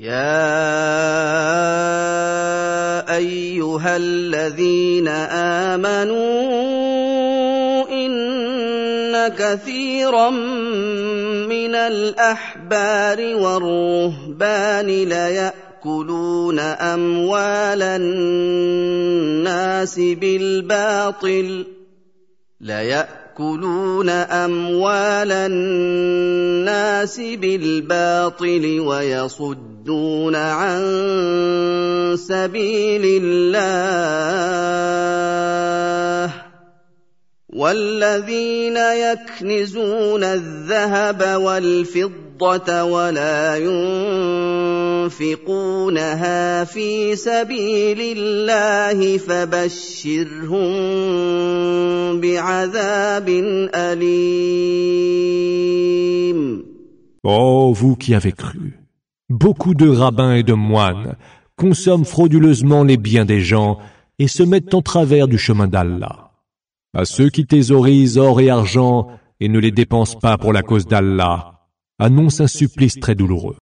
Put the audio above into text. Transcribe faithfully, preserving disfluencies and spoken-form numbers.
يا أيها الذين آمنوا إن كثيرا من الأحبار والرهبان ليأكلون أموال الناس بالباطل ليأكلون أموال الناس بالباطل ويصدون عن سبيل الله والذين يكنزون الذهب والفضة ولا ينفقونها في سبيل الله فبشرهم بعذاب أليم. Ô vous qui avez cru, beaucoup de rabbins et de moines consomment frauduleusement les biens des gens et se mettent en travers du chemin d'Allah. À ceux qui thésaurisent or et argent et ne les dépensent pas pour la cause d'Allah, annonce un supplice très douloureux.